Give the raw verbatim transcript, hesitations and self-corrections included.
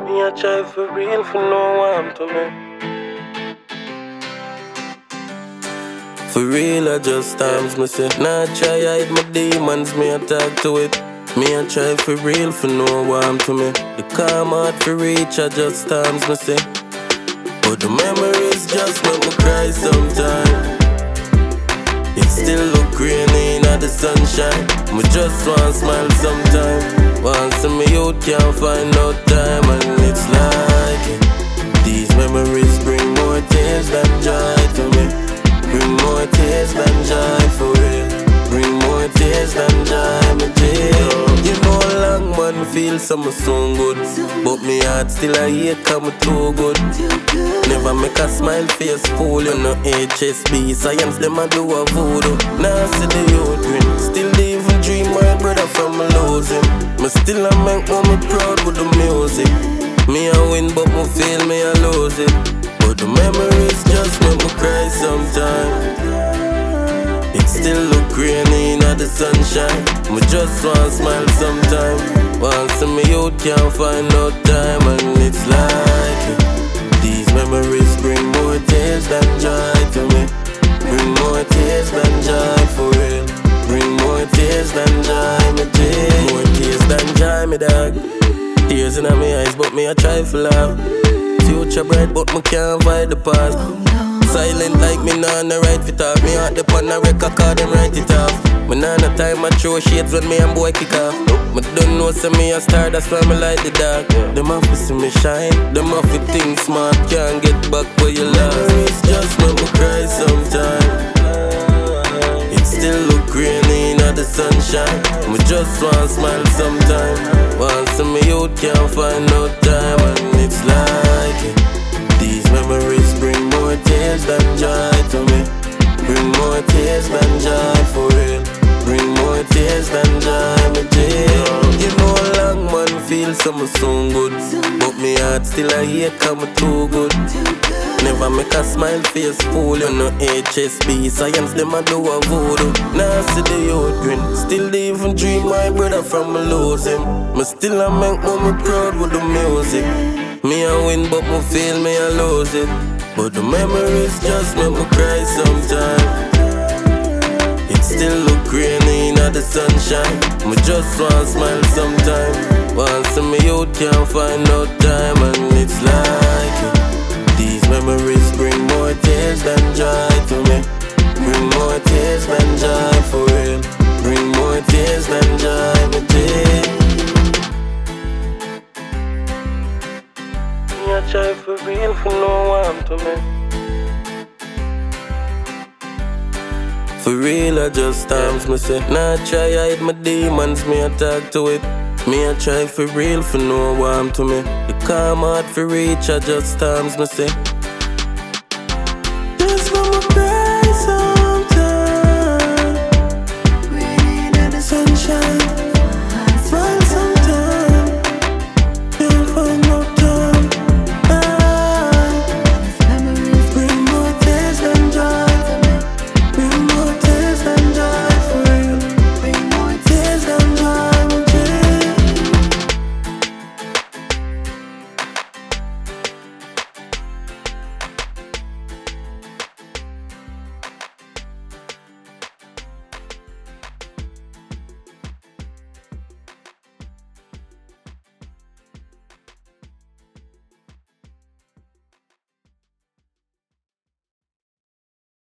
Me a try for real for no one to me. For real, I just times me say. Nah, try hide my demons, me a talk to it. Me a try for real for no one to me. The calm heart for reach, I just times me say. But the memories just make me cry sometimes. It still look rainy in the sunshine. Me just want smile sometime. Want see me out, can't find no time. And it's like it. These memories bring more tears than joy to me. Bring more tears than joy for real. Bring more tears than joy, me dear. You know long man feel some so good, but me heart still a hate cause me too good. Never make a smile face fool, you know H S B. Science them a do a voodoo. Now see the youth win. Still they even dream my brother from me losing. Me still a make mommy proud with the music. Me a win but me feel me a lose it. But the memories just make me cry sometimes. It still look rainy in the sunshine. Me just want smile sometime. Want see me out, can't find no time. And it's like it. These memories bring more tears than joy to me. Bring more tears than joy for real. Bring more tears than joy, me dear. More tears than joy, me dog. Tears in my eyes, but me a try for love. Future bright, but me can't fight the past. Silent like me nah no right fit off. Me heart dep on a record card, them write it off. Me nah no time I throw shades when me and boy kick off. Me don't know say me a star, that's why me like the dark. Them have to see me shine, them have to think smart. Can't get back where you lost. Memories just make me cry sometimes. It still look rainy in the sunshine. Me just want smile sometime. Want see me out, can't find no time. And it's like it. These memories bring more tears than joy to me. Bring more tears than joy for real. Bring more tears than joy, me dear. You know long man feel some so good, but me heart still a hate cause me too good. Never make a smile face fool, you know H S B. Science them a do a voodoo. Now see the youth grin. Still they even dream my brother from me lose him. Me still a make mommy proud with the music. Me a win but me feel me a lose it. But the memories just make me cry sometimes. It still look rainy in the sunshine. Me just want smile sometime. Want see me out, can't find no time. And it's like it. These memories bring more tears than joy to me. Bring more tears than joy for real. Bring more tears than joy, me dear. I try for real for no one to me. For real, I just times me say. Nah, try hide my demons, me a talk to it. Me a try for real for no one to me. The calm heart for reach, I just times me say.